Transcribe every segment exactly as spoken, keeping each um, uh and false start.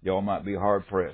y'all might be hard pressed.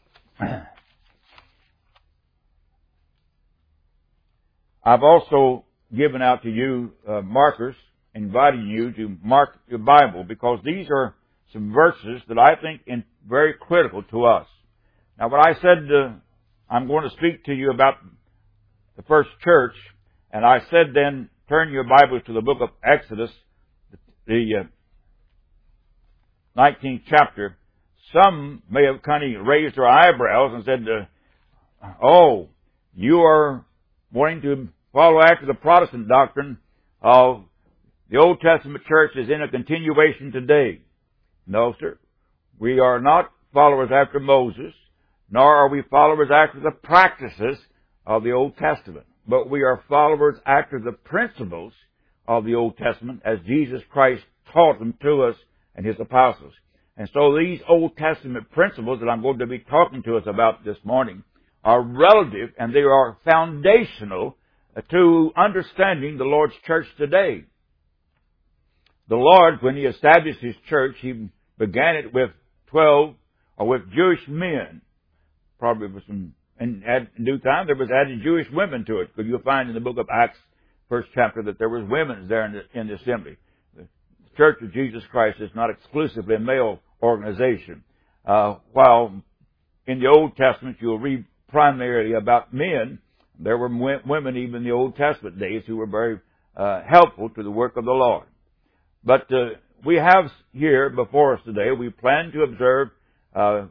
I've also given out to you uh, markers, inviting you to mark your Bible, because these are some verses that I think are very critical to us. Now, what I said, uh, I'm going to speak to you about the first church, and I said then, turn your Bibles to the book of Exodus, the uh, nineteenth chapter. Some may have kind of raised their eyebrows and said, uh, oh, you are wanting to follow after the Protestant doctrine of the Old Testament church is in a continuation today. No, sir. We are not followers after Moses, nor are we followers after the practices of the Old Testament. But we are followers after the principles of the Old Testament as Jesus Christ taught them to us and His apostles. And so these Old Testament principles that I'm going to be talking to us about this morning are relative and they are foundational to understanding the Lord's church today. The Lord, when He established His church, He began it with twelve, or with Jewish men. Probably with some, in, in due time, there was added Jewish women to it. Because you'll find in the book of Acts, first chapter, that there was women there in the, in the assembly. The Church of Jesus Christ is not exclusively a male organization. Uh, while in the Old Testament, you'll read primarily about men, there were women even in the Old Testament days who were very uh, helpful to the work of the Lord. But uh, we have here before us today, we plan to observe uh,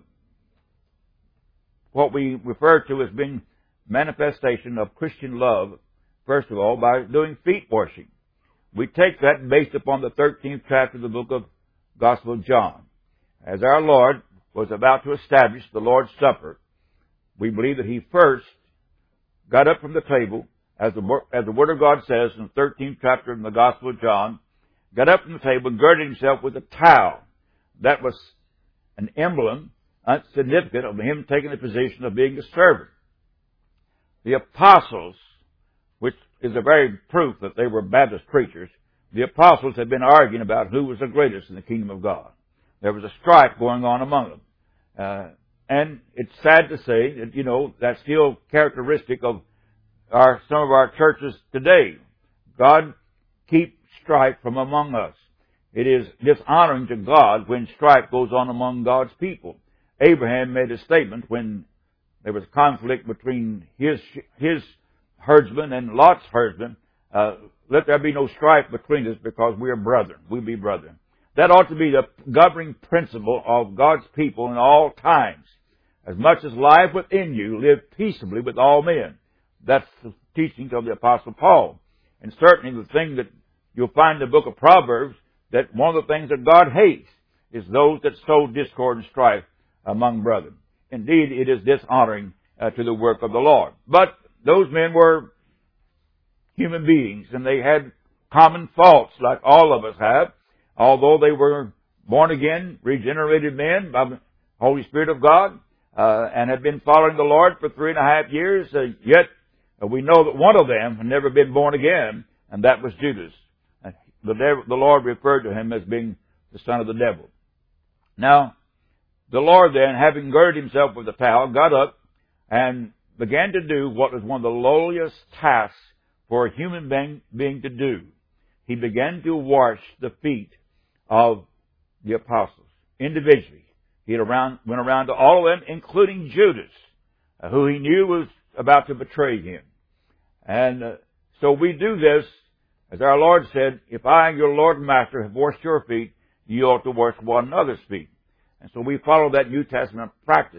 what we refer to as being manifestation of Christian love, first of all, by doing feet washing. We take that based upon the thirteenth chapter of the book of Gospel of John. As our Lord was about to establish the Lord's Supper, we believe that He first got up from the table, as the, as the Word of God says in the thirteenth chapter of the Gospel of John, got up from the table and girded Himself with a towel. That was an emblem, significant of Him taking the position of being a servant. The apostles, which is a very proof that they were Baptist preachers, the apostles had been arguing about who was the greatest in the kingdom of God. There was a strife going on among them. Uh, and it's sad to say that, you know, that's still characteristic of our, some of our churches today. God keep strife from among us. It is dishonoring to God when strife goes on among God's people. Abraham made a statement when there was conflict between his his herdsman and Lot's herdsman. Uh, let there be no strife between us because we are brethren. We be brethren. That ought to be the governing principle of God's people in all times. As much as life within you, live peaceably with all men. That's the teachings of the Apostle Paul. And certainly the thing that you'll find in the book of Proverbs, that one of the things that God hates is those that sow discord and strife among brethren. Indeed, it is dishonoring uh, to the work of the Lord. But those men were human beings, and they had common faults like all of us have. Although they were born again, regenerated men by the Holy Spirit of God, uh, and had been following the Lord for three and a half years, uh, yet uh, we know that one of them had never been born again, and that was Judas. Uh, the, devil, the Lord referred to him as being the son of the devil. Now, the Lord then, having girded Himself with a towel, got up and began to do what was one of the lowliest tasks for a human being, being to do. He began to wash the feet of the apostles individually. He had around, went around to all of them, including Judas, uh, who he knew was about to betray Him. And uh, so we do this, as our Lord said, if I, your Lord and Master, have washed your feet, you ought to wash one another's feet. And so we follow that New Testament practice.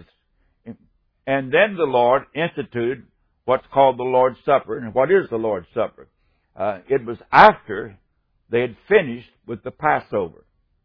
And then the Lord instituted what's called the Lord's Supper. And what is the Lord's Supper? Uh, it was after they had finished with the Passover.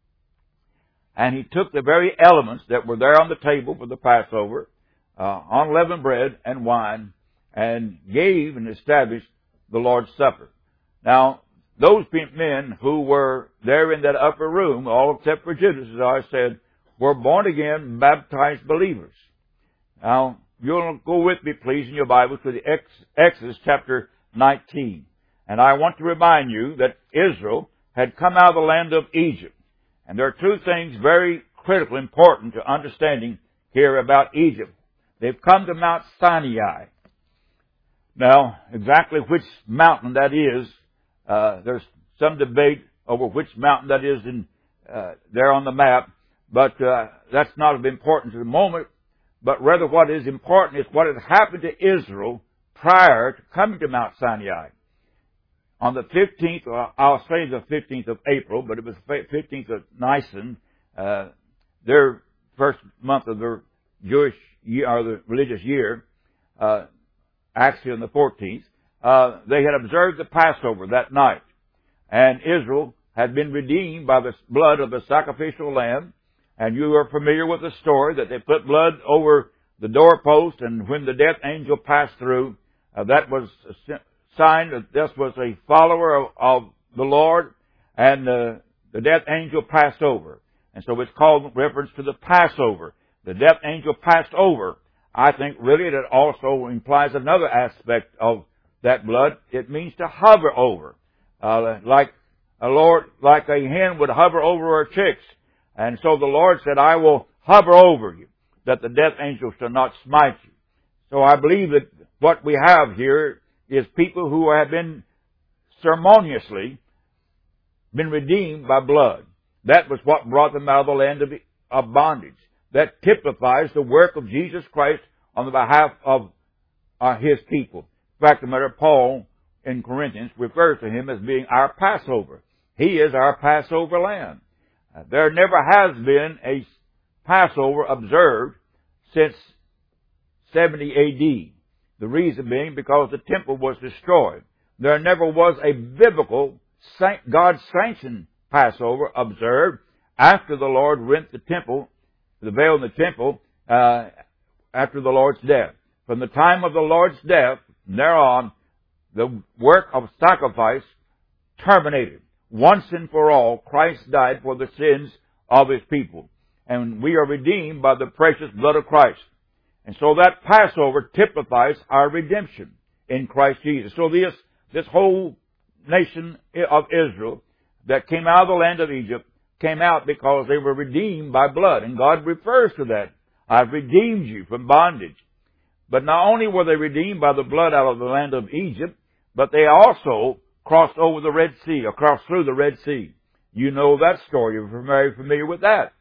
And He took the very elements that were there on the table for the Passover, uh, unleavened bread and wine, and gave and established the Lord's Supper. Now, those men who were there in that upper room, all except for Judas, as I said, were born again, baptized believers. Now, you'll go with me, please, in your Bibles to the Exodus chapter nineteen. And I want to remind you that Israel had come out of the land of Egypt. And there are two things very critical, important to understanding here about Egypt. They've come to Mount Sinai. Now, exactly which mountain that is, uh, there's some debate over which mountain that is in, uh, there on the map, but uh, that's not of importance at the moment. But rather what is important is what had happened to Israel prior to coming to Mount Sinai. On the fifteenth, or I'll say the fifteenth of April, but it was the fifteenth of Nisan, uh, their first month of their Jewish year, or the religious year, uh, actually on the fourteenth, uh, they had observed the Passover that night. And Israel had been redeemed by the blood of the sacrificial lamb. And you are familiar with the story that they put blood over the doorpost, and when the death angel passed through, uh, that was a sign that this was a follower of, of the Lord, and uh, the death angel passed over. And so it's called reference to the Passover. The death angel passed over. I think really that also implies another aspect of that blood. It means to hover over, uh, like a Lord, like a hen would hover over her chicks. And so the Lord said, I will hover over you, that the death angel shall not smite you. So I believe that what we have here is people who have been ceremoniously been redeemed by blood. That was what brought them out of the land of, of bondage. That typifies the work of Jesus Christ on the behalf of uh, His people. In fact, the matter Paul in Corinthians refers to Him as being our Passover. He is our Passover lamb. Uh, there never has been a Passover observed since seventy A D. The reason being because the temple was destroyed. There never was a biblical, God-sanctioned Passover observed after the Lord rent the temple, the veil in the temple, uh, after the Lord's death. From the time of the Lord's death, from there on, the work of sacrifice terminated. Once and for all, Christ died for the sins of His people. And we are redeemed by the precious blood of Christ. And so that Passover typifies our redemption in Christ Jesus. So this, this whole nation of Israel that came out of the land of Egypt came out because they were redeemed by blood. And God refers to that. I've redeemed you from bondage. But not only were they redeemed by the blood out of the land of Egypt, but they also crossed over the Red Sea, or crossed through the Red Sea. You know that story. You're very familiar with that.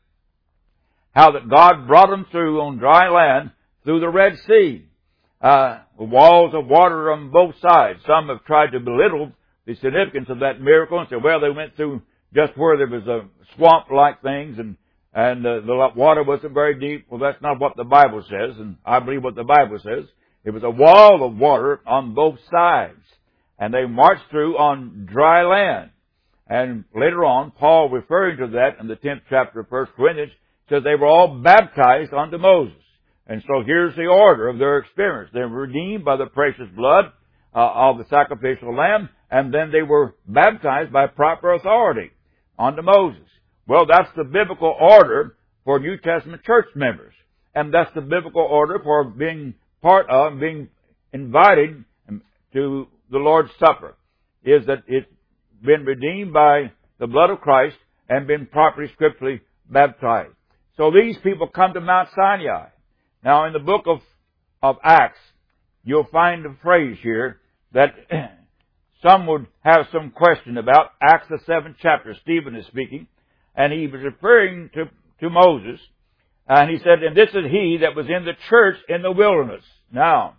How that God brought them through on dry land through the Red Sea. Uh, walls of water on both sides. Some have tried to belittle the significance of that miracle and say, well, they went through just where there was a swamp-like things and, and uh, the water wasn't very deep. Well, that's not what the Bible says, and I believe what the Bible says. It was a wall of water on both sides. And they marched through on dry land. And later on, Paul, referring to that in the tenth chapter of First Corinthians, says they were all baptized unto Moses. And so here's the order of their experience. They were redeemed by the precious blood uh, of the sacrificial lamb, and then they were baptized by proper authority unto Moses. Well, that's the biblical order for New Testament church members. And that's the biblical order for being part of, being invited to the Lord's Supper, is that it's been redeemed by the blood of Christ and been properly scripturally baptized. So these people come to Mount Sinai. Now, in the book of, of Acts, you'll find a phrase here that some would have some question about. Acts, the seventh chapter, Stephen is speaking, and he was referring to, to Moses, and he said, and this is he that was in the church in the wilderness. Now,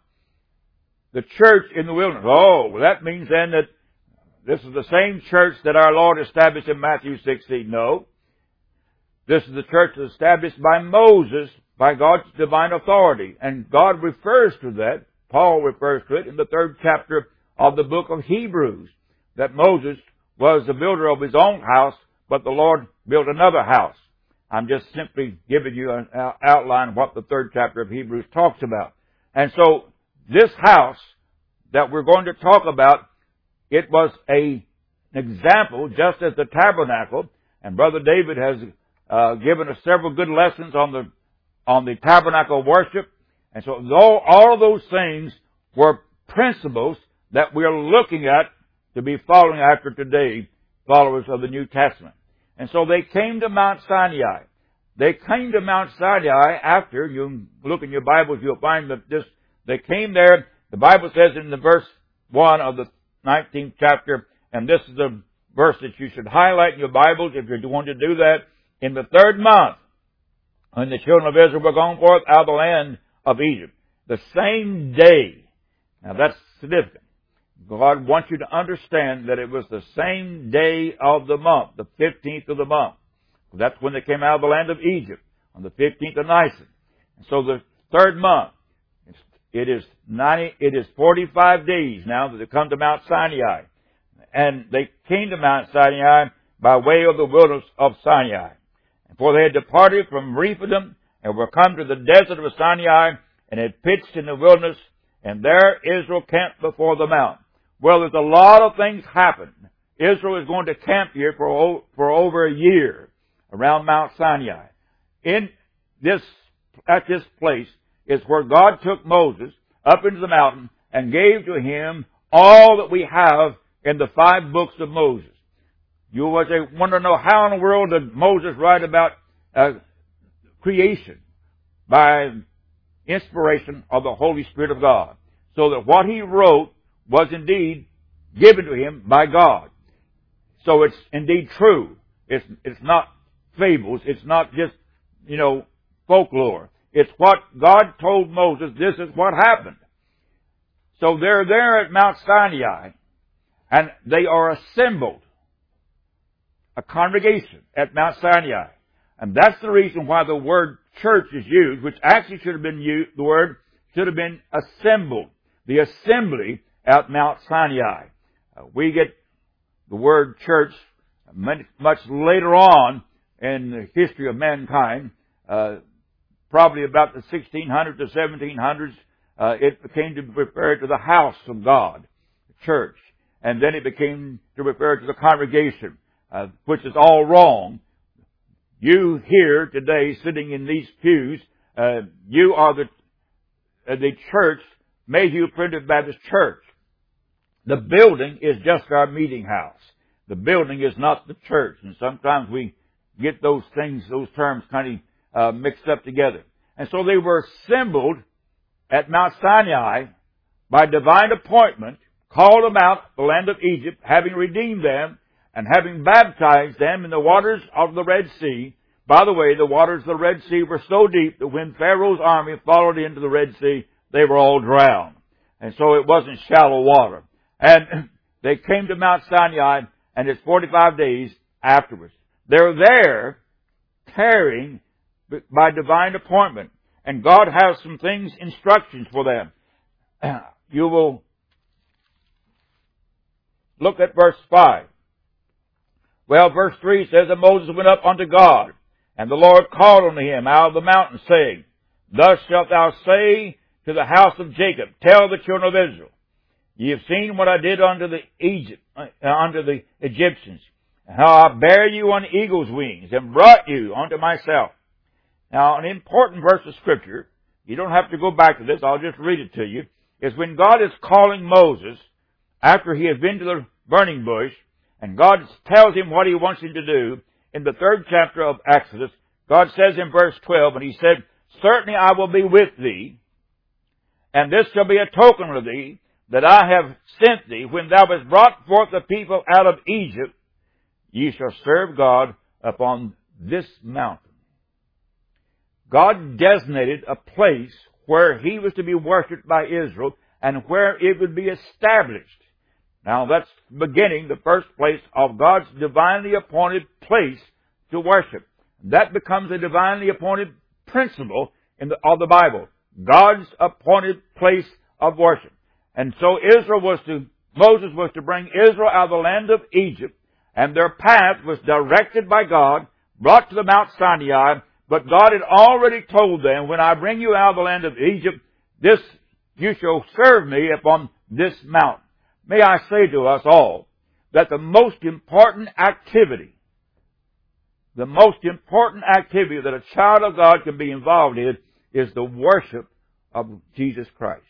the church in the wilderness. Oh, well, that means then that this is the same church that our Lord established in Matthew sixteen. No. This is the church established by Moses, by God's divine authority. And God refers to that, Paul refers to it in the third chapter of the book of Hebrews, that Moses was the builder of his own house, but the Lord built another house. I'm just simply giving you an outline of what the third chapter of Hebrews talks about. And so, this house that we're going to talk about, it was a, an example, just as the tabernacle, and Brother David has uh, given us several good lessons on the on the tabernacle worship. And so all, all of those things were principles that we are looking at to be following after today, followers of the New Testament. And so they came to Mount Sinai. they came to Mount Sinai after, you look in your Bibles, you'll find that this, they came there, the Bible says in the verse one of the nineteenth chapter, and this is the verse that you should highlight in your Bibles if you're going to do that. In the third month, when the children of Israel were gone forth out of the land of Egypt, the same day. Now that's significant. God wants you to understand that it was the same day of the month, the fifteenth of the month. That's when they came out of the land of Egypt, on the fifteenth of Nisan. And so the third month, it is ninety, it is forty-five days now that they come to Mount Sinai. And they came to Mount Sinai by way of the wilderness of Sinai. And for they had departed from Rephidim and were come to the desert of Sinai and had pitched in the wilderness, and there Israel camped before the mount. Well, there's a lot of things happen. Israel is going to camp here for, for over a year around Mount Sinai. In this, at this place is where God took Moses up into the mountain and gave to him all that we have in the five books of Moses. You always want to know how in the world did Moses write about uh, creation? By inspiration of the Holy Spirit of God. So that what he wrote was indeed given to him by God. So it's indeed true. It's, it's not fables. It's not just, you know, folklore. It's what God told Moses. This is what happened. So they're there at Mount Sinai, and they are assembled, a congregation at Mount Sinai. And that's the reason why the word church is used, which actually should have been used, the word should have been assembled. The assembly at Mount Sinai. Uh, we get the word church much later on in the history of mankind, uh, probably about the sixteen hundreds or seventeen hundreds, uh, it became to refer to the house of God, the church. And then it became to refer to the congregation, uh, which is all wrong. You here today, sitting in these pews, uh, you are the, uh, the church, Mayhew Primitive Baptist Church. The building is just our meeting house. The building is not the church. And sometimes we get those things, those terms kind of uh, mixed up together. And so they were assembled at Mount Sinai by divine appointment, called them out of the land of Egypt, having redeemed them, and having baptized them in the waters of the Red Sea. By the way, the waters of the Red Sea were so deep that when Pharaoh's army followed into the Red Sea, they were all drowned. And so it wasn't shallow water. And they came to Mount Sinai, and it's forty-five days afterwards. They're there, tarrying by divine appointment. And God has some things, instructions for them. You will look at verse five. Well, verse three says that Moses went up unto God, and the Lord called unto him out of the mountain, saying, Thus shalt thou say to the house of Jacob, Tell the children of Israel, Ye have seen what I did unto the Egypt, uh, unto the Egyptians, and how I bare you on eagle's wings, and brought you unto myself. Now, an important verse of Scripture, you don't have to go back to this, I'll just read it to you, is when God is calling Moses, after he has been to the burning bush, and God tells him what he wants him to do, in the third chapter of Exodus, God says in verse twelve, and he said, Certainly I will be with thee, and this shall be a token of thee, that I have sent thee, when thou hast brought forth the people out of Egypt, ye shall serve God upon this mountain. God designated a place where he was to be worshipped by Israel, and where it would be established. Now that's beginning, the first place of God's divinely appointed place to worship. That becomes a divinely appointed principle in the, of the Bible. God's appointed place of worship. And so Israel was to, Moses was to bring Israel out of the land of Egypt, and their path was directed by God, brought to the Mount Sinai, but God had already told them, when I bring you out of the land of Egypt, this, you shall serve me upon this mountain. May I say to us all that the most important activity, the most important activity that a child of God can be involved in is the worship of Jesus Christ.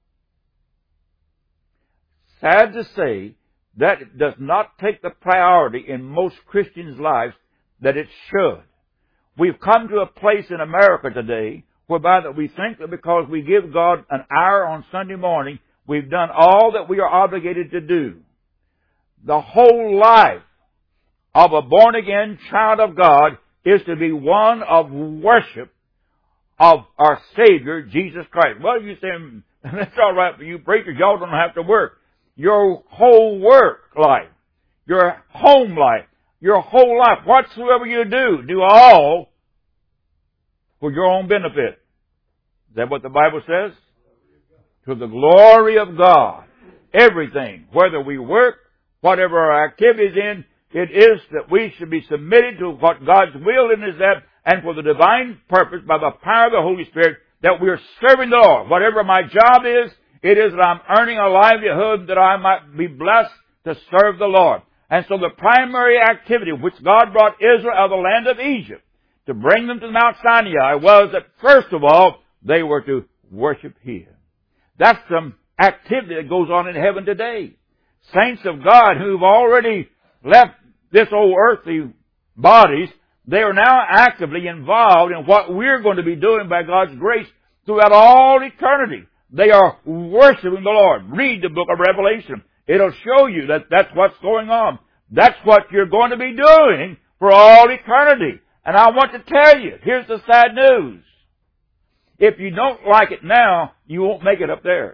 Sad to say, that it does not take the priority in most Christians' lives that it should. We've come to a place in America today whereby that we think that because we give God an hour on Sunday morning, we've done all that we are obligated to do. The whole life of a born-again child of God is to be one of worship of our Savior, Jesus Christ. Well, you say, that's all right for you preachers. Y'all don't have to work. Your whole work life, your home life, your whole life, whatsoever you do, do all for your own benefit. Is that what the Bible says? To the glory of God. Everything, whether we work, whatever our activities in, it is that we should be submitted to what God's will in is that, and for the divine purpose, by the power of the Holy Spirit, that we are serving the Lord. Whatever my job is, it is that I'm earning a livelihood that I might be blessed to serve the Lord. And so the primary activity which God brought Israel out of the land of Egypt to bring them to Mount Sinai was that, first of all, they were to worship Him. That's some activity that goes on in heaven today. Saints of God who've already left this old earthly bodies, they are now actively involved in what we're going to be doing by God's grace throughout all eternity. They are worshiping the Lord. Read the book of Revelation. It'll show you that that's what's going on. That's what you're going to be doing for all eternity. And I want to tell you, here's the sad news. If you don't like it now, you won't make it up there.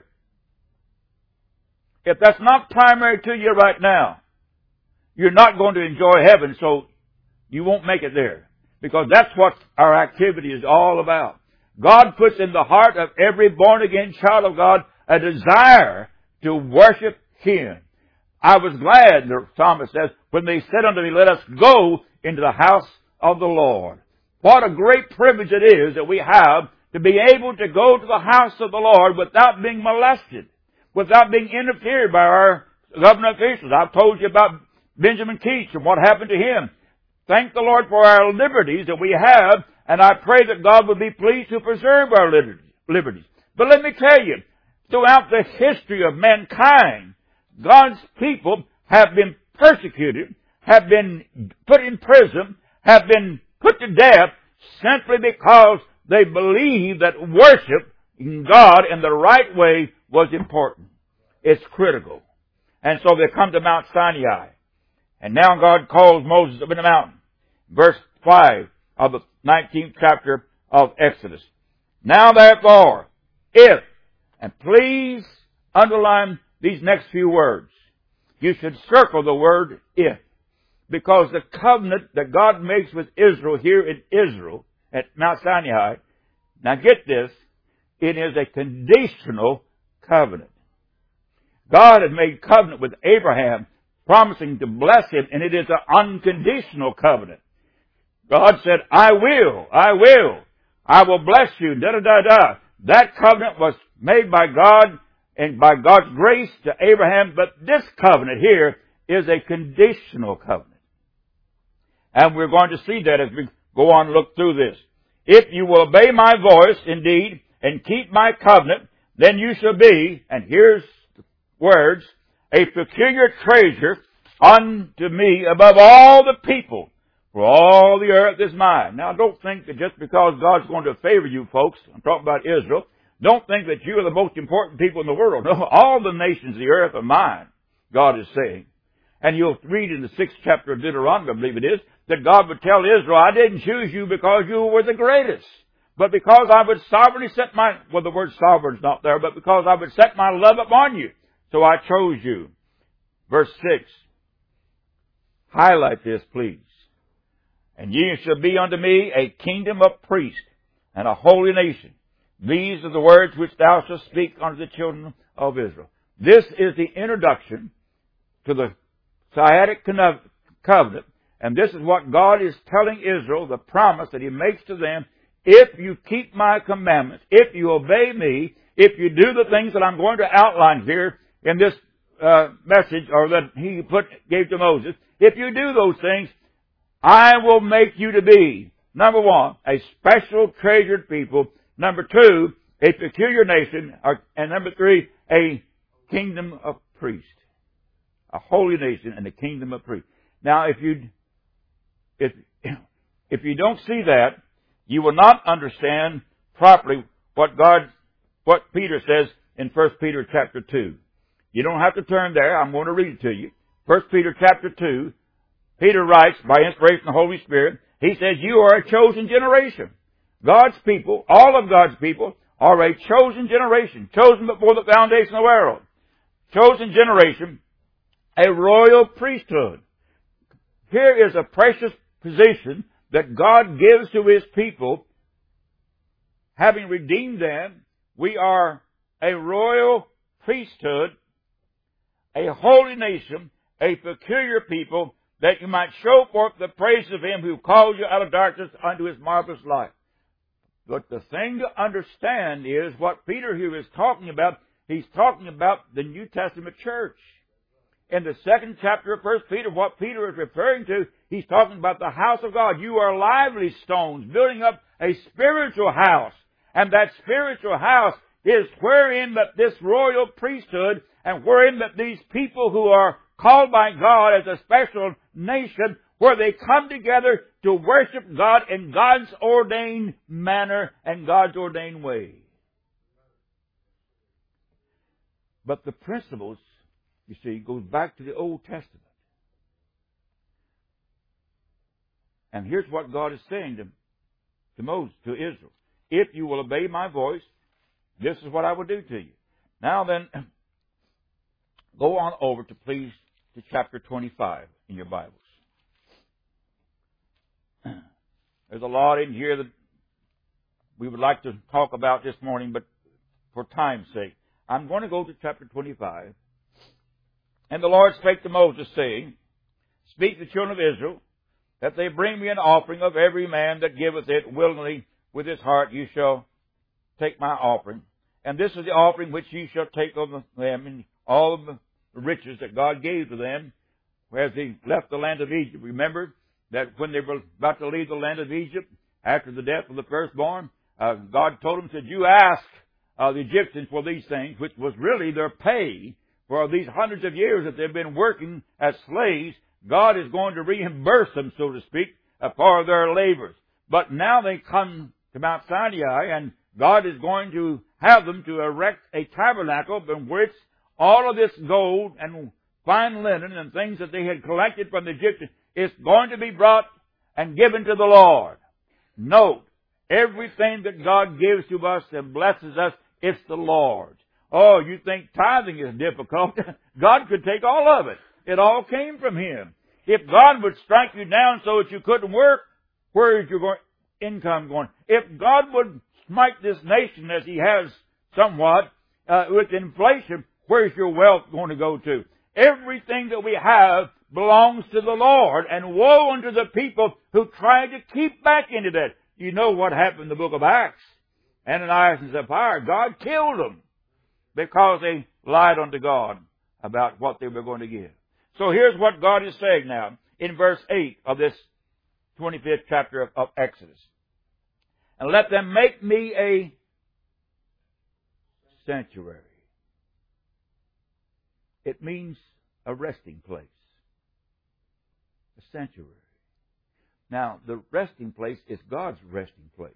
If that's not primary to you right now, you're not going to enjoy heaven, so you won't make it there. Because that's what our activity is all about. God puts in the heart of every born-again child of God a desire to worship Him. I was glad, the psalmist says, when they said unto me, let us go into the house of the Lord. What a great privilege it is that we have to be able to go to the house of the Lord without being molested, without being interfered by our government officials. I've told you about Benjamin Keach and what happened to him. Thank the Lord for our liberties that we have, and I pray that God would be pleased to preserve our liberties. But let me tell you, throughout the history of mankind, God's people have been persecuted, have been put in prison, have been put to death simply because they believed that worship in God in the right way was important. It's critical. And so they come to Mount Sinai. And now God calls Moses up in the mountain. Verse five of the nineteenth chapter of Exodus. Now therefore, if, and please underline these next few words. You should circle the word if. Because the covenant that God makes with Israel here in Israel, at Mount Sinai, now get this, it is a conditional covenant. God has made covenant with Abraham, promising to bless him, and it is an unconditional covenant. God said, I will, I will, I will bless you, da-da-da-da. That covenant was made by God and by God's grace to Abraham, but this covenant here is a conditional covenant. And we're going to see that as we go on and look through this. If you will obey my voice, indeed, and keep my covenant, then you shall be, and here's the words, a peculiar treasure unto me above all the people, for all the earth is mine. Now, don't think that just because God's going to favor you folks, I'm talking about Israel, don't think that you are the most important people in the world. No, all the nations of the earth are mine, God is saying. And you'll read in the sixth chapter of Deuteronomy, I believe it is, that God would tell Israel, I didn't choose you because you were the greatest, but because I would sovereignly set my, well, the word sovereign's not there, but because I would set my love upon you. So I chose you. Verse six. Highlight this, please. And ye shall be unto me a kingdom of priests and a holy nation. These are the words which thou shalt speak unto the children of Israel. This is the introduction to the Sinaitic covenant. And this is what God is telling Israel, the promise that He makes to them. If you keep my commandments, if you obey me, if you do the things that I'm going to outline here in this uh, message, or that He put gave to Moses, if you do those things, I will make you to be, number one, a special treasured people, number two, a peculiar nation, or, and number three, a kingdom of priests. A holy nation and a kingdom of priests. Now, if you, if, If you don't see that, you will not understand properly what God, what Peter says in First Peter chapter two. You don't have to turn there. I'm going to read it to you. First Peter chapter two, Peter writes by inspiration of the Holy Spirit, he says, you are a chosen generation. God's people, all of God's people, are a chosen generation, chosen before the foundation of the world. Chosen generation, a royal priesthood. Here is a precious position that God gives to His people. Having redeemed them, we are a royal priesthood, a holy nation, a peculiar people, that you might show forth the praise of Him who called you out of darkness unto His marvelous light. But the thing to understand is what Peter here is talking about. He's talking about the New Testament church. In the second chapter of First Peter, what Peter is referring to, he's talking about the house of God. You are lively stones, building up a spiritual house. And that spiritual house is wherein that this royal priesthood and wherein that these people who are called by God as a special nation, where they come together to worship God in God's ordained manner and God's ordained way. But the principles, you see, goes back to the Old Testament. And here's what God is saying to, to Moses, to Israel. If you will obey my voice, this is what I will do to you. Now then, go on over to please to chapter twenty-five in your Bibles. There's a lot in here that we would like to talk about this morning, but for time's sake, I'm going to go to chapter twenty-five. And the Lord spake to Moses, saying, speak to the children of Israel, that they bring me an offering of every man that giveth it willingly with his heart. You shall take my offering. And this is the offering which ye shall take of them, and all of the riches that God gave to them, as they left the land of Egypt. Remember that when they were about to leave the land of Egypt, after the death of the firstborn, uh, God told them, said, you ask uh, the Egyptians for these things, which was really their pay for these hundreds of years that they've been working as slaves. God is going to reimburse them, so to speak, uh, for their labors. But now they come to Mount Sinai, and God is going to have them to erect a tabernacle in which all of this gold and fine linen and things that they had collected from the Egyptians is going to be brought and given to the Lord. Note, everything that God gives to us and blesses us, it's the Lord's. Oh, you think tithing is difficult? God could take all of it. It all came from Him. If God would strike you down so that you couldn't work, where is your going, income going? If God would smite this nation as He has somewhat uh, with inflation, where's your wealth going to go to? Everything that we have belongs to the Lord, and woe unto the people who try to keep back into that. You know what happened in the book of Acts. Ananias and Sapphira, God killed them because they lied unto God about what they were going to give. So here's what God is saying now in verse eight of this twenty-fifth chapter of, of Exodus. And let them make me a sanctuary. It means a resting place. A sanctuary. Now, the resting place is God's resting place.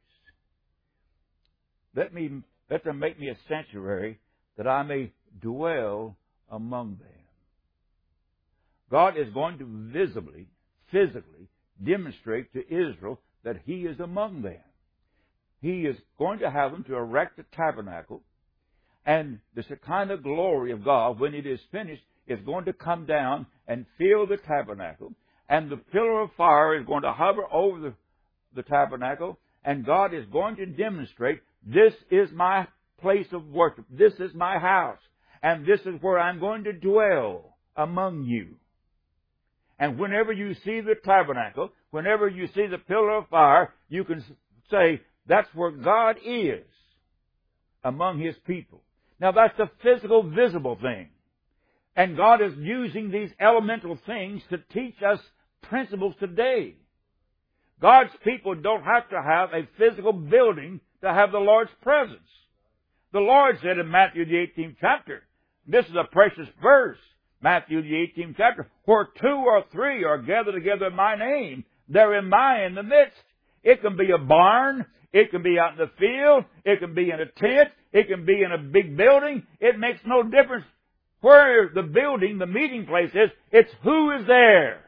Let me, let them make me a sanctuary that I may dwell among them. God is going to visibly, physically demonstrate to Israel that He is among them. He is going to have them to erect a tabernacle, and the Shekinah glory of God, when it is finished, is going to come down and fill the tabernacle, and the pillar of fire is going to hover over the, the tabernacle, and God is going to demonstrate, this is my place of worship, this is my house, and this is where I'm going to dwell among you. And whenever you see the tabernacle, whenever you see the pillar of fire, you can say, that's where God is among His people. Now that's a physical, visible thing. And God is using these elemental things to teach us principles today. God's people don't have to have a physical building to have the Lord's presence. The Lord said in Matthew the eighteenth chapter, this is a precious verse, Matthew the eighteenth chapter, where two or three are gathered together in my name, There am I in the midst. It can be a barn. It can be out in the field. It can be in a tent. It can be in a big building. It makes no difference where the building, the meeting place is. It's who is there.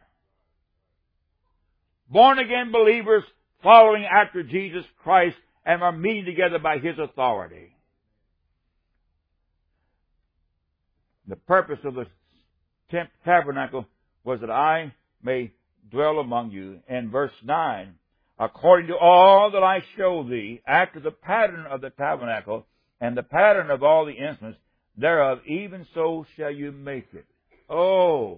Born again believers following after Jesus Christ and are meeting together by His authority. The purpose of the tent, tabernacle was that I may dwell among you. And verse nine, according to all that I show thee, after the pattern of the tabernacle and the pattern of all the instruments thereof, even so shall you make it. Oh!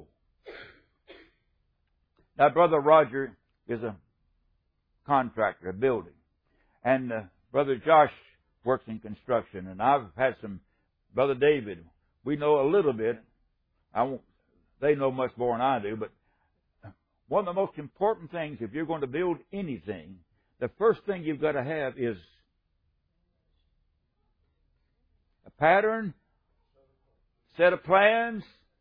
Now, Brother Roger is a contractor, a building. And uh, Brother Josh works in construction. And I've had some, Brother David, we know a little bit. I won't, they know much more than I do, but one of the most important things, if you're going to build anything, the first thing you've got to have is a pattern, set of plans,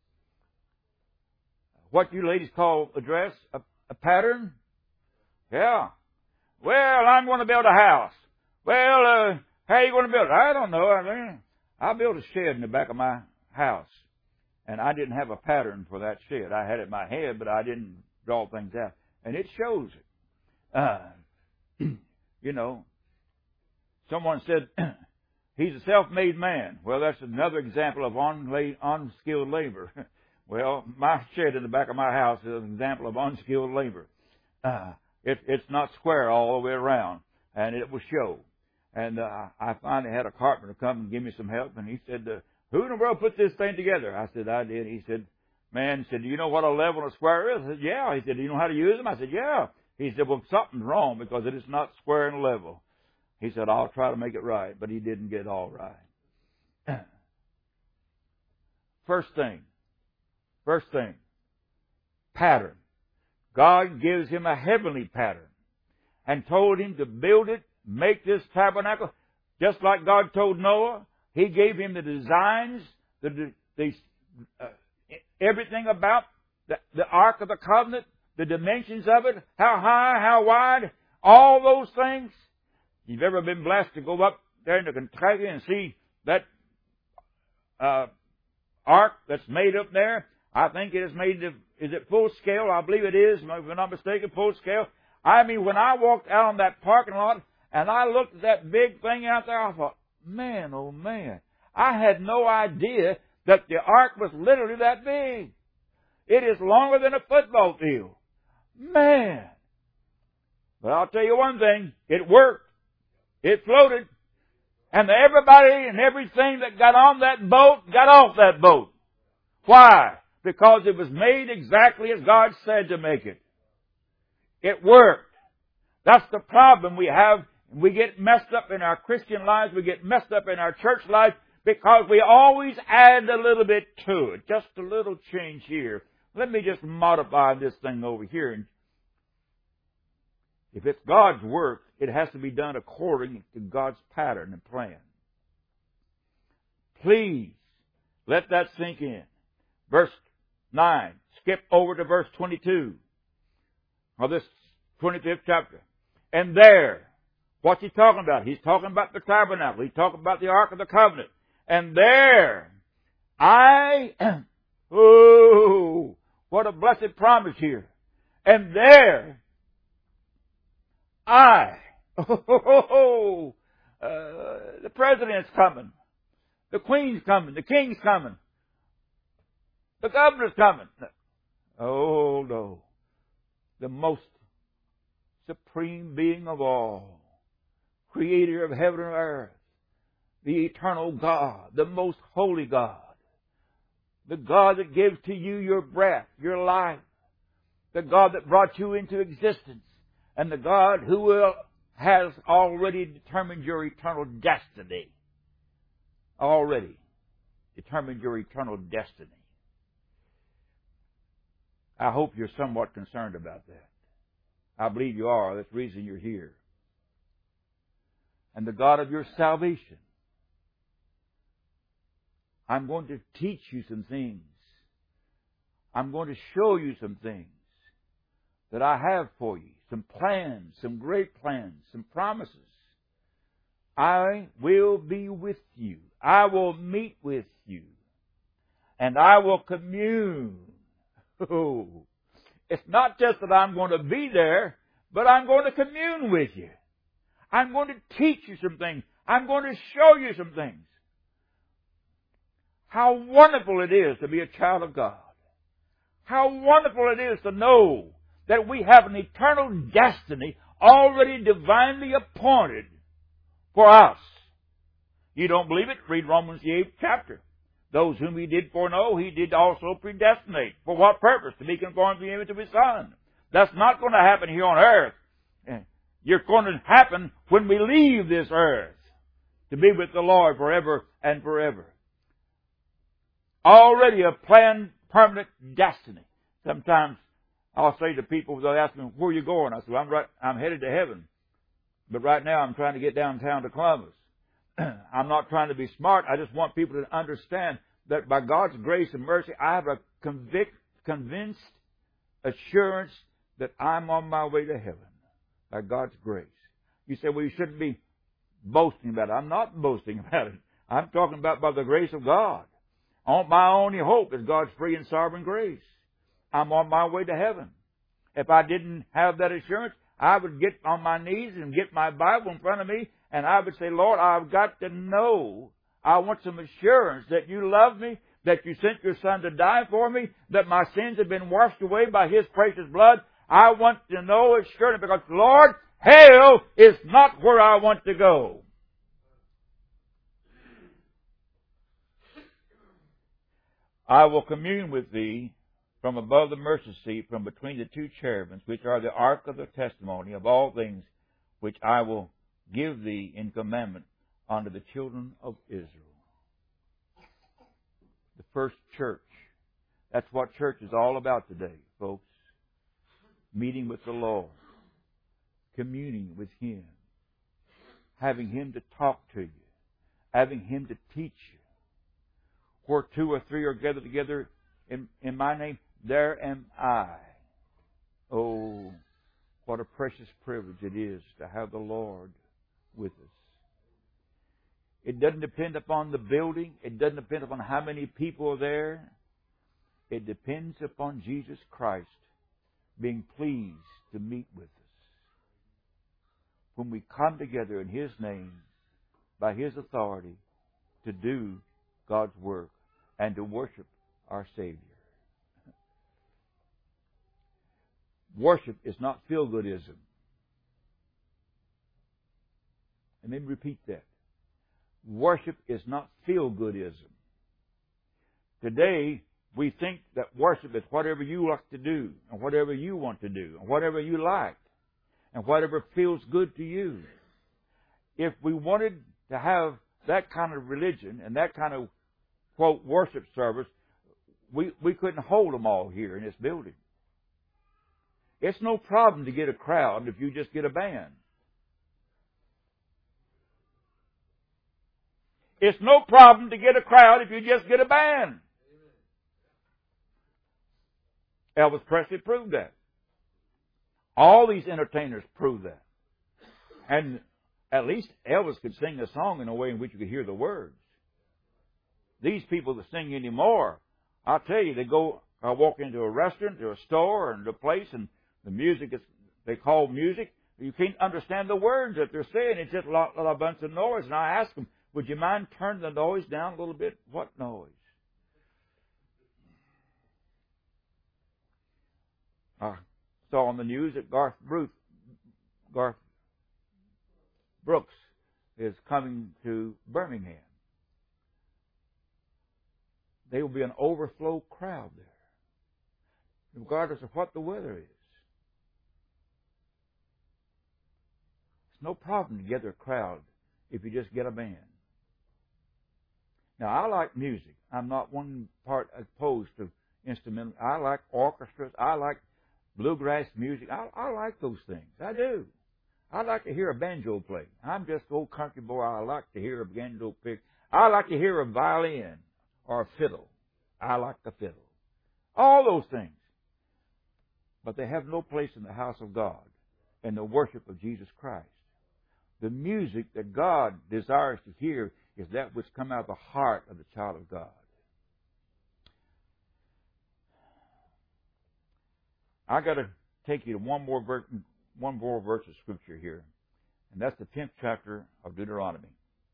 what you ladies call a dress, a, a pattern. Yeah. Well, I'm going to build a house. Well, uh, how are you going to build it? I don't know. I mean, I built a shed in the back of my house, and I didn't have a pattern for that shed. I had it in my head, but I didn't draw things out. And it shows it. Uh, you know, someone said, he's a self-made man. Well, that's another example of unla- unskilled labor. Well, my shed in the back of my house is an example of unskilled labor. Uh, it, it's not square all the way around, and it will show. And uh, I finally had a carpenter come and give me some help, and he said, uh, who in the world put this thing together? I said, I did. He said, man, he said, do you know what a level and a square is? I said, yeah. He said, do you know how to use them? I said, yeah. He said, well, something's wrong because it is not square and level. He said, I'll try to make it right, but he didn't get it all right. First thing, first thing, pattern. God gives him a heavenly pattern and told him to build it, make this tabernacle, just like God told Noah. He gave him the designs, the, the uh, everything about the, the Ark of the Covenant, the dimensions of it, how high, how wide, all those things. You've ever been blessed to go up there into Kentucky and see that uh, ark that's made up there? I think it is made of, is it full scale? I believe it is, if I'm not mistaken, full scale. I mean, when I walked out on that parking lot and I looked at that big thing out there, I thought, man, oh man, I had no idea that the ark was literally that big. It is longer than a football field. Man. But I'll tell you one thing, it worked. It floated. And everybody and everything that got on that boat got off that boat. Why? Because it was made exactly as God said to make it. It worked. That's the problem we have. We get messed up in our Christian lives. We get messed up in our church life because we always add a little bit to it. Just a little change here. Let me just modify this thing over here. If it's God's work, it has to be done according to God's pattern and plan. Please, let that sink in. Verse nine. Skip over to verse twenty-two of this twenty-fifth chapter. And there, what's he talking about? He's talking about the tabernacle. He's talking about the Ark of the Covenant. And there, I, oh, what a blessed promise here. And there, I, oh, uh, the president's coming. The queen's coming. The king's coming. The governor's coming. Oh, no. The most supreme being of all, creator of heaven and earth, the eternal God, the most holy God, the God that gives to you your breath, your life, the God that brought you into existence, and the God who will, has already determined your eternal destiny. Already determined your eternal destiny. I hope you're somewhat concerned about that. I believe you are. That's the reason you're here. And the God of your salvation. I'm going to teach you some things. I'm going to show you some things that I have for you. some plans, some great plans, some promises. I will be with you. I will meet with you. And I will commune. Oh, it's not just that I'm going to be there, but I'm going to commune with you. I'm going to teach you some things. I'm going to show you some things. How wonderful it is to be a child of God. How wonderful it is to know that we have an eternal destiny already divinely appointed for us. You don't believe it? Read Romans the eighth chapter. Those whom He did foreknow, He did also predestinate. For what purpose? To be conformed to the image of His Son. That's not going to happen here on earth. You're going to happen when we leave this earth to be with the Lord forever and forever. Already a planned permanent destiny. Sometimes I'll say to people, they'll ask me, where are you going? I say, well, I'm, right, I'm headed to heaven. But right now I'm trying to get downtown to Columbus. I'm not trying to be smart. I just want people to understand that by God's grace and mercy, I have a convict, convinced assurance that I'm on my way to heaven by God's grace. You say, well, you shouldn't be boasting about it. I'm not boasting about it. I'm talking about by the grace of God. My only hope is God's free and sovereign grace. I'm on my way to heaven. If I didn't have that assurance, I would get on my knees and get my Bible in front of me, and I would say, Lord, I've got to know. I want some assurance that you love me, that you sent your Son to die for me, that my sins have been washed away by His precious blood. I want to know assurance because, Lord, hell is not where I want to go. I will commune with thee from above the mercy seat, from between the two cherubims, which are the ark of the testimony of all things, which I will give thee in commandment unto the children of Israel. The first church. That's what church is all about today, folks. Meeting with the Lord. Communing with Him. Having Him to talk to you. Having Him to teach you. Where two or three are gathered together in, in my name, there am I. Oh, what a precious privilege it is to have the Lord with us. It doesn't depend upon the building. It doesn't depend upon how many people are there. It depends upon Jesus Christ being pleased to meet with us. When we come together in His name, by His authority, to do God's work and to worship our Savior. Worship is not feel-goodism. And let me repeat that. Worship is not feel-goodism. Today, we think that worship is whatever you like to do, and whatever you want to do, and whatever you like, and whatever feels good to you. If we wanted to have that kind of religion and that kind of, quote, worship service, we, we couldn't hold them all here in this building. It's no problem to get a crowd if you just get a band. It's no problem to get a crowd if you just get a band. Elvis Presley proved that. All these entertainers proved that. And at least Elvis could sing a song in a way in which you could hear the words. These people that sing anymore, I'll tell you, they go, I walk into a restaurant, or a store, and a place, and the music is, they call music. You can't understand the words that they're saying. It's just a, lot, a bunch of noise. And I ask them, would you mind turning the noise down a little bit? What noise? I saw on the news that Garth Brooks, Garth Brooks is coming to Birmingham. There will be an overflow crowd there, regardless of what the weather is. It's no problem to gather a crowd if you just get a band. Now, I like music. I'm not one part opposed to instrumental. I like orchestras. I like bluegrass music. I, I like those things. I do. I like to hear a banjo play. I'm just an old country boy. I like to hear a banjo pick. I like to hear a violin or a fiddle. I like the fiddle. All those things. But they have no place in the house of God and the worship of Jesus Christ. The music that God desires to hear is that which comes out of the heart of the child of God. I got to take you to one more verse, one more verse of Scripture here, and that's the tenth chapter of Deuteronomy.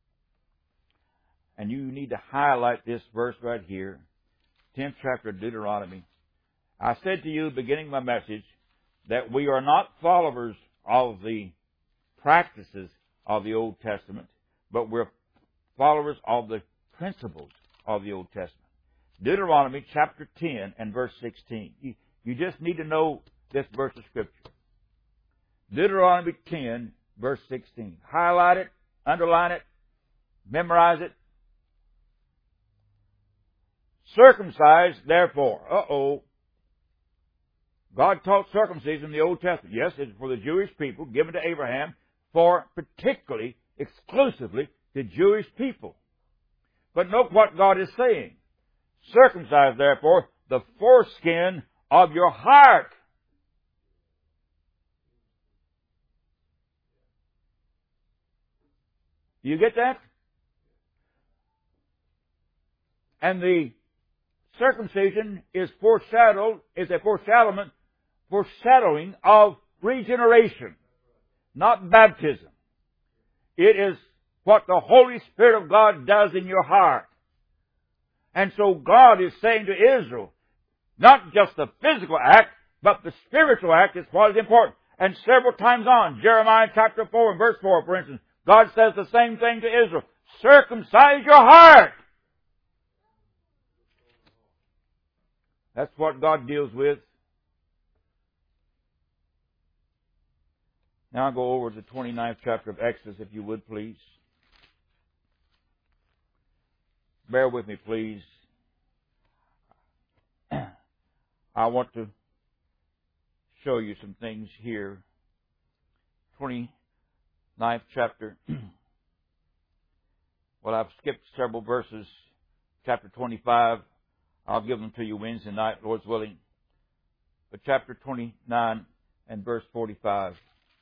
And you need to highlight this verse right here, tenth chapter of Deuteronomy. I said to you, beginning my message, that we are not followers of the practices of the Old Testament, but we're followers of the principles of the Old Testament. Deuteronomy chapter ten and verse sixteen. You, you just need to know this verse of Scripture. Deuteronomy ten, verse sixteen. Highlight it, underline it, memorize it. Circumcise, therefore. Uh-oh. God taught circumcision in the Old Testament. Yes, it's for the Jewish people, given to Abraham, for particularly, exclusively, the Jewish people. But note what God is saying. Circumcise, therefore, the foreskin of your heart. Do you get that? And the circumcision is foreshadowed, is a foreshadowment, foreshadowing of regeneration, not baptism. It is what the Holy Spirit of God does in your heart. And so God is saying to Israel, not just the physical act, but the spiritual act is what is important. And several times on, Jeremiah chapter four and verse four, for instance, God says the same thing to Israel. Circumcise your heart. That's what God deals with. Now I'll go over to the twenty-ninth chapter of Exodus, if you would, please. Bear with me, please. I want to show you some things here. twenty-ninth chapter. Well, I've skipped several verses. Chapter twenty-five. I'll give them to you Wednesday night, Lord's willing. But chapter twenty-nine and verse forty-five.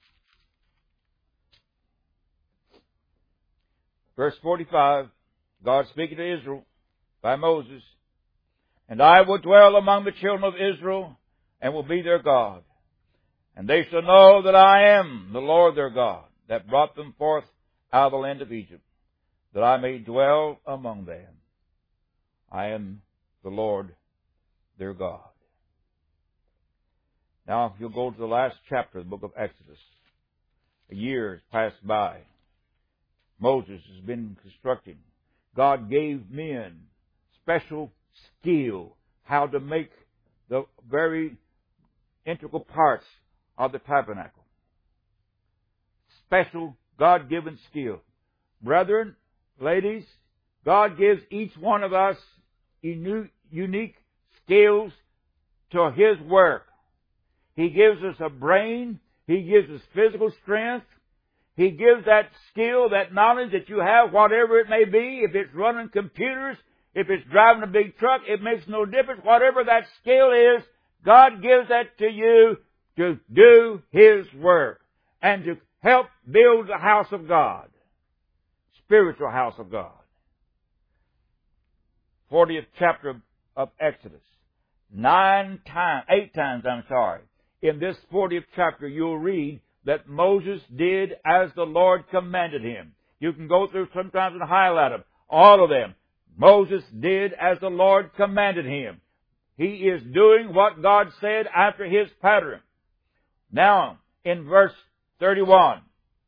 Verse forty-five, God speaking to Israel by Moses, and I will dwell among the children of Israel, and will be their God. And they shall know that I am the Lord their God, that brought them forth out of the land of Egypt, that I may dwell among them. I am the Lord their God. Now, if you'll go to the last chapter of the book of Exodus, a year has passed by. Moses has been constructing. God gave men special skill how to make the very integral parts of the tabernacle. Special God-given skill. Brethren, ladies, God gives each one of us unique skills to His work. He gives us a brain. He gives us physical strength. He gives that skill, that knowledge that you have, whatever it may be. If it's running computers, if it's driving a big truck, it makes no difference. Whatever that skill is, God gives that to you to do His work and to help build the house of God, spiritual house of God. fortieth chapter of Exodus. Nine times, eight times, I'm sorry. In this fortieth chapter, you'll read that Moses did as the Lord commanded him. You can go through sometimes and highlight them. All of them. Moses did as the Lord commanded him. He is doing what God said after his pattern. Now, in verse thirty-one.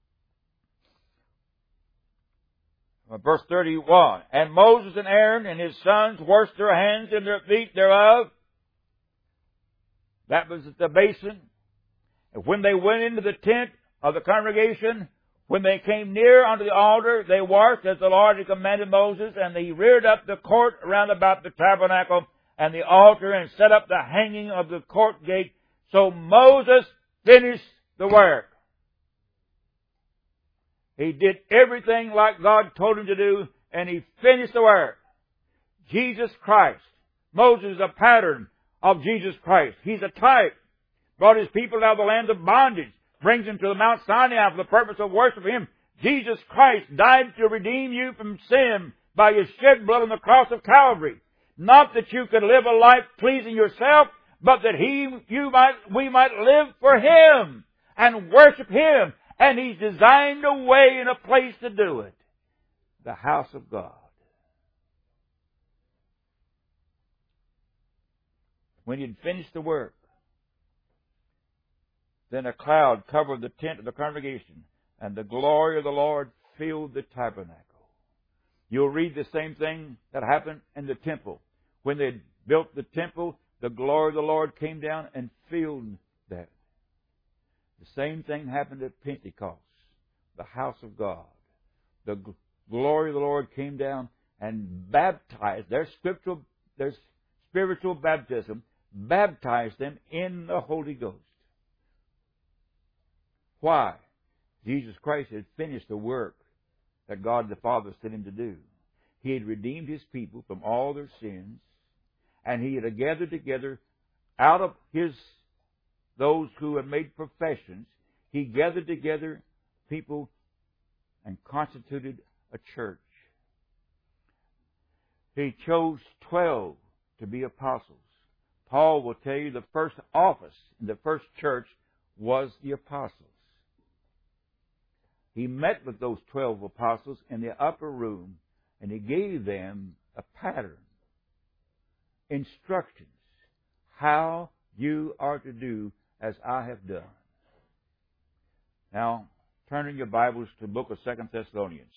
Verse thirty-one. And Moses and Aaron and his sons washed their hands and their feet thereof. That was at the basin. And when they went into the tent of the congregation, when they came near unto the altar, they washed as the Lord had commanded Moses, and he reared up the court round about the tabernacle and the altar, and set up the hanging of the court gate. So Moses finished the work. He did everything like God told him to do, and he finished the work. Jesus Christ. Moses is a pattern of Jesus Christ. He's a type. Brought his people out of the land of bondage. brings him to the Mount Sinai for the purpose of worshiping Him. Jesus Christ died to redeem you from sin by His shed blood on the cross of Calvary. Not that you could live a life pleasing yourself, but that He, you might, we might live for Him and worship Him. And He's designed a way and a place to do it. The house of God. When He'd finished the work, then a cloud covered the tent of the congregation, and the glory of the Lord filled the tabernacle. You'll read the same thing that happened in the temple. When they built the temple, the glory of the Lord came down and filled that. The same thing happened at Pentecost, the house of God. The glory of the Lord came down and baptized, their scriptural, their spiritual baptism, baptized them in the Holy Ghost. Why? Jesus Christ had finished the work that God the Father sent Him to do. He had redeemed His people from all their sins, and He had gathered together out of His, those who had made professions, He gathered together people and constituted a church. He chose twelve to be apostles. Paul will tell you the first office in the first church was the apostles. He met with those twelve apostles in the upper room, and He gave them a pattern, instructions, how you are to do as I have done. Now, turning your Bibles to the book of Second Thessalonians.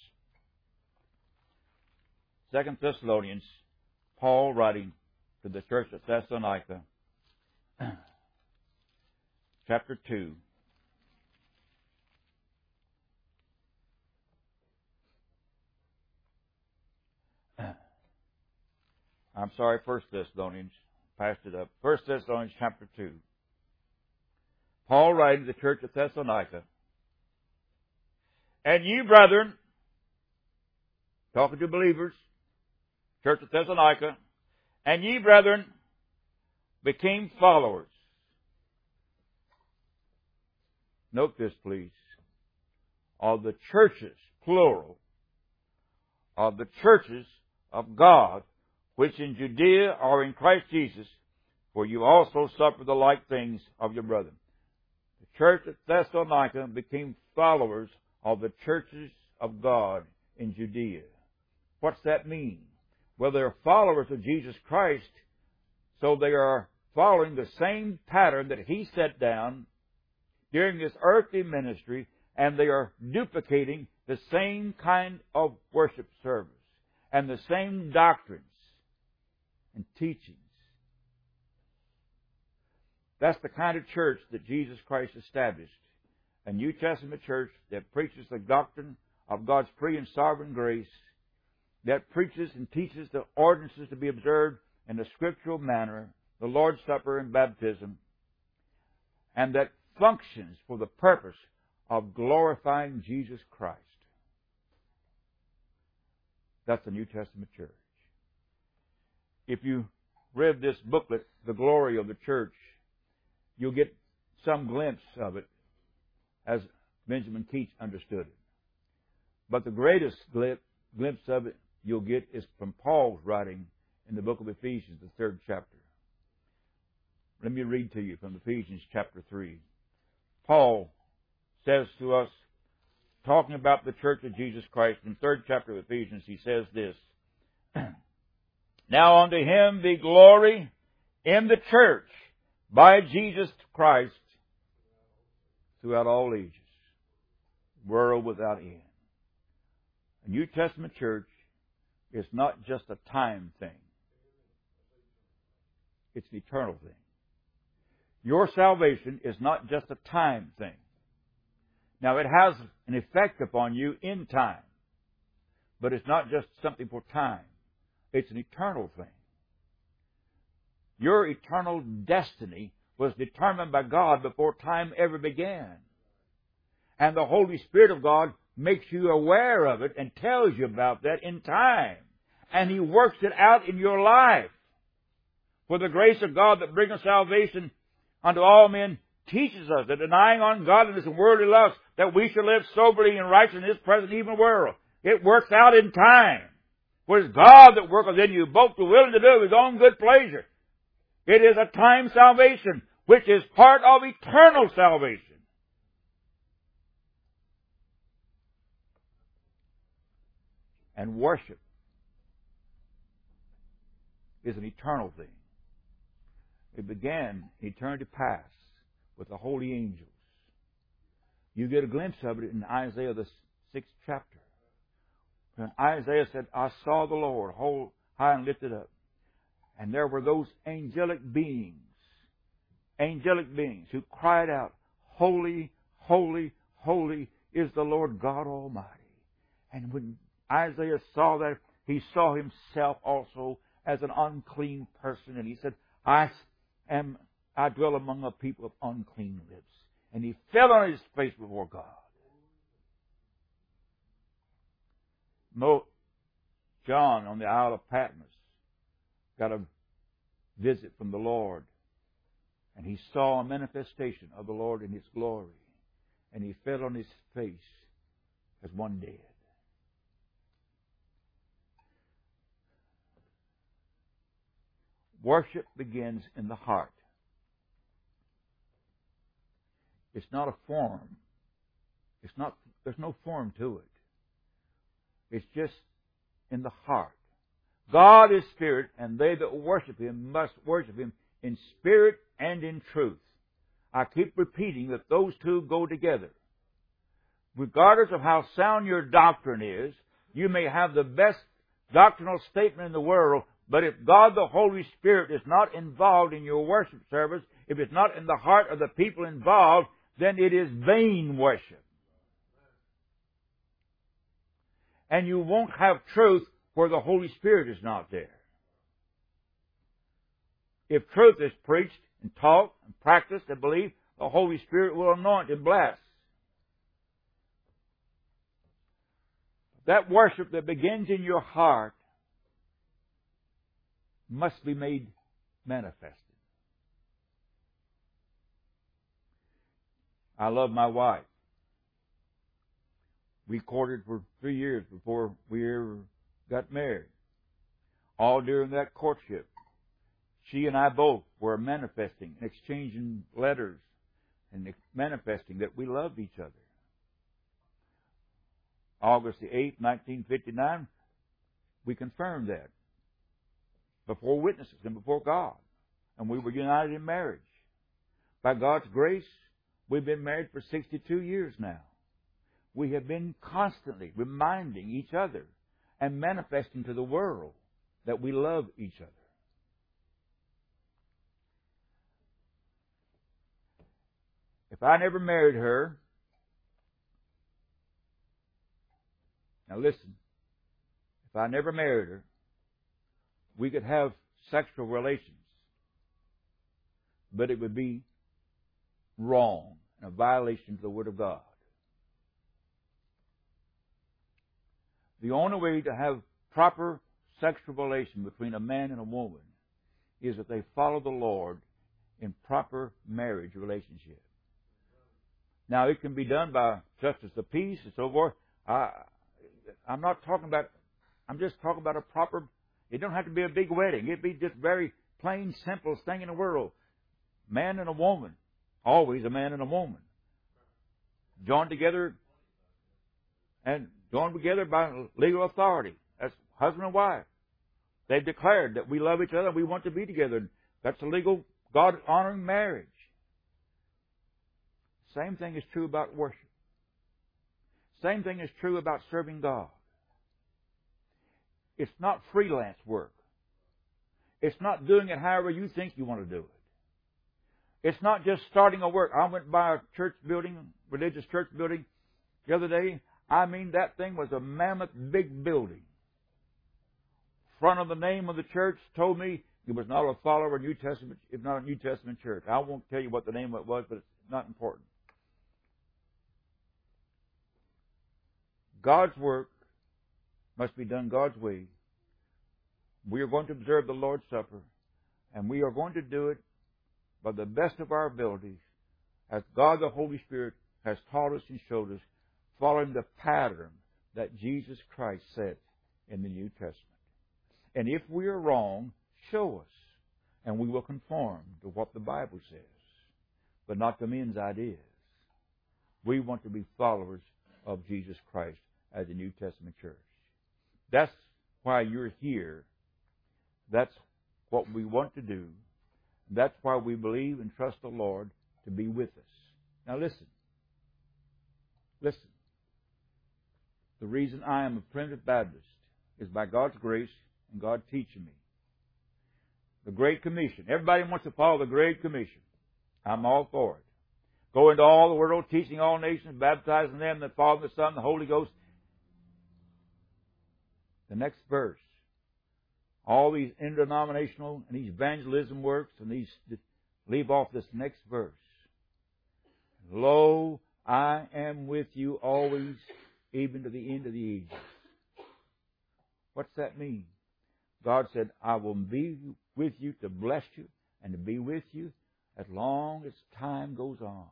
Second Thessalonians, Paul writing to the church of Thessalonica, chapter two. I'm sorry, First Thessalonians. Passed it up. First Thessalonians chapter two. Paul writing to the church of Thessalonica. And you, brethren, talking to believers, church of Thessalonica, and ye, brethren, became followers. Note this, please. Of the churches, plural, of the churches of God, which in Judea are in Christ Jesus, for you also suffer the like things of your brethren. The church at Thessalonica became followers of the churches of God in Judea. What's that mean? Well, they're followers of Jesus Christ, so they are following the same pattern that He set down during His earthly ministry, and they are duplicating the same kind of worship service and the same doctrines and teachings. That's the kind of church that Jesus Christ established. A New Testament church that preaches the doctrine of God's free and sovereign grace, that preaches and teaches the ordinances to be observed in a scriptural manner, the Lord's Supper and baptism, and that functions for the purpose of glorifying Jesus Christ. That's the New Testament church. If you read this booklet, The Glory of the Church, you'll get some glimpse of it as Benjamin Keach understood it. But the greatest glimpse of it you'll get is from Paul's writing in the book of Ephesians, the third chapter. Let me read to you from Ephesians chapter three. Paul says to us, talking about the church of Jesus Christ, in the third chapter of Ephesians, he says this, Now unto Him be glory in the church by Jesus Christ throughout all ages, world without end. A New Testament church is not just a time thing. It's an eternal thing. Your salvation is not just a time thing. Now, it has an effect upon you in time, but it's not just something for time. It's an eternal thing. Your eternal destiny was determined by God before time ever began. And the Holy Spirit of God makes you aware of it and tells you about that in time. And He works it out in your life. For the grace of God that bringeth salvation unto all men teaches us that denying ungodliness and worldly lust, that we should live soberly and righteous in this present evil world. It works out in time. For it's God that worketh in you, both to will and to do His own good pleasure. It is a time salvation, which is part of eternal salvation. And worship is an eternal thing. It began in eternity past with the holy angels. You get a glimpse of it in Isaiah, the sixth chapter. When Isaiah said, I saw the Lord whole, high and lifted up. And there were those angelic beings, angelic beings who cried out, Holy, holy, holy is the Lord God Almighty. And when Isaiah saw that, he saw himself also as an unclean person. And he said, I am, I dwell among a people of unclean lips. And he fell on his face before God. No, John on the Isle of Patmos got a visit from the Lord. And he saw a manifestation of the Lord in His glory. And he fell on his face as one dead. Worship begins in the heart. It's not a form. It's not, there's no form to it. It's just in the heart. God is spirit, and they that worship Him must worship Him in spirit and in truth. I keep repeating that those two go together. Regardless of how sound your doctrine is, you may have the best doctrinal statement in the world, but if God the Holy Spirit is not involved in your worship service, if it's not in the heart of the people involved, then it is vain worship. And you won't have truth where the Holy Spirit is not there. If truth is preached and taught and practiced and believed, the Holy Spirit will anoint and bless. That worship that begins in your heart must be made manifested. I love my wife. We courted for three years before we ever got married. All during that courtship, she and I both were manifesting, exchanging letters, and manifesting that we loved each other. August the eighth, nineteen fifty-nine, we confirmed that before witnesses and before God. And we were united in marriage. By God's grace, we've been married for sixty-two years now. We have been constantly reminding each other and manifesting to the world that we love each other. If I never married her, now listen, if I never married her, we could have sexual relations, but it would be wrong and a violation of the Word of God. The only way to have proper sexual relation between a man and a woman is that they follow the Lord in proper marriage relationship. Now, it can be done by justice of peace and so forth. I, I'm not talking about, I'm just talking about a proper, it don't have to be a big wedding. It'd be just very plain, simplest thing in the world. Man and a woman. Always a man and a woman. Joined together and joined together by legal authority. That's husband and wife. They've declared that we love each other and we want to be together. That's a legal, God-honoring marriage. Same thing is true about worship. Same thing is true about serving God. It's not freelance work. It's not doing it however you think you want to do it. It's not just starting a work. I went by a church building, religious church building, the other day. I mean, that thing was a mammoth big building. Front of the name of the church told me it was not a follower of New Testament, if not a New Testament church. I won't tell you what the name of it was, but it's not important. God's work must be done God's way. We are going to observe the Lord's Supper, and we are going to do it by the best of our abilities as God the Holy Spirit has taught us and showed us, following the pattern that Jesus Christ set in the New Testament. And if we are wrong, show us, and we will conform to what the Bible says, but not to men's ideas. We want to be followers of Jesus Christ as the New Testament church. That's why you're here. That's what we want to do. That's why we believe and trust the Lord to be with us. Now listen. Listen. The reason I am a primitive Baptist is by God's grace and God teaching me. The Great Commission. Everybody wants to follow the Great Commission. I'm all for it. Go into all the world, teaching all nations, baptizing them in the Father, the Son, and the Holy Ghost. The next verse. All these interdenominational and these evangelism works, and these leave off this next verse. Lo, I am with you always, even to the end of the ages. What's that mean? God said, I will be with you to bless you and to be with you as long as time goes on.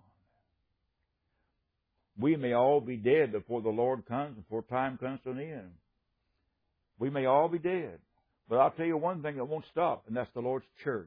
We may all be dead before the Lord comes, before time comes to an end. We may all be dead. But I'll tell you one thing that won't stop, and that's the Lord's church.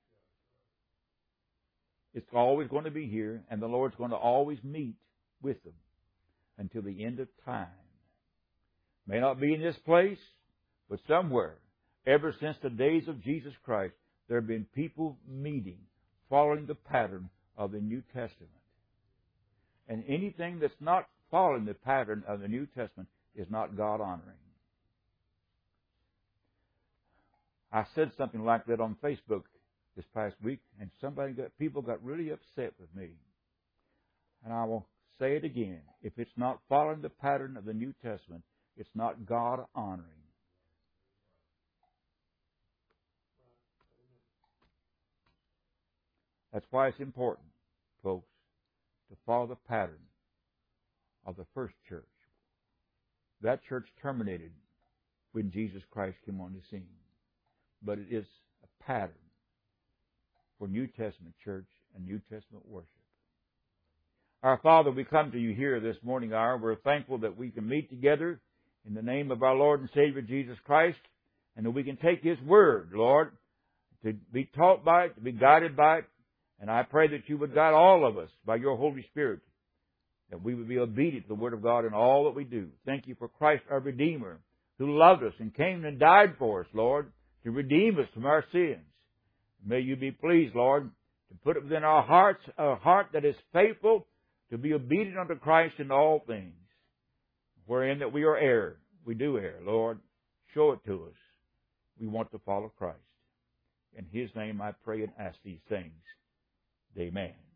It's always going to be here, and the Lord's going to always meet with them until the end of time. May not be in this place, but somewhere. Ever since the days of Jesus Christ, there have been people meeting, following the pattern of the New Testament. And anything that's not following the pattern of the New Testament is not God-honoring. I said something like that on Facebook this past week, and somebody got, people got really upset with me. And I will say it again. If it's not following the pattern of the New Testament, it's not God-honoring. That's why it's important, folks, to follow the pattern of the first church. That church terminated when Jesus Christ came on the scene. But it is a pattern for New Testament church and New Testament worship. Our Father, we come to you here this morning hour. We're thankful that we can meet together in the name of our Lord and Savior Jesus Christ, and that we can take His Word, Lord, to be taught by it, to be guided by it. And I pray that you would guide all of us by your Holy Spirit, that we would be obedient to the Word of God in all that we do. Thank you for Christ, our Redeemer, who loved us and came and died for us, Lord, to redeem us from our sins. May you be pleased, Lord, to put within our hearts a heart that is faithful to be obedient unto Christ in all things. Wherein that we are err, we do err, Lord. Show it to us. We want to follow Christ. In His name I pray and ask these things. Amen.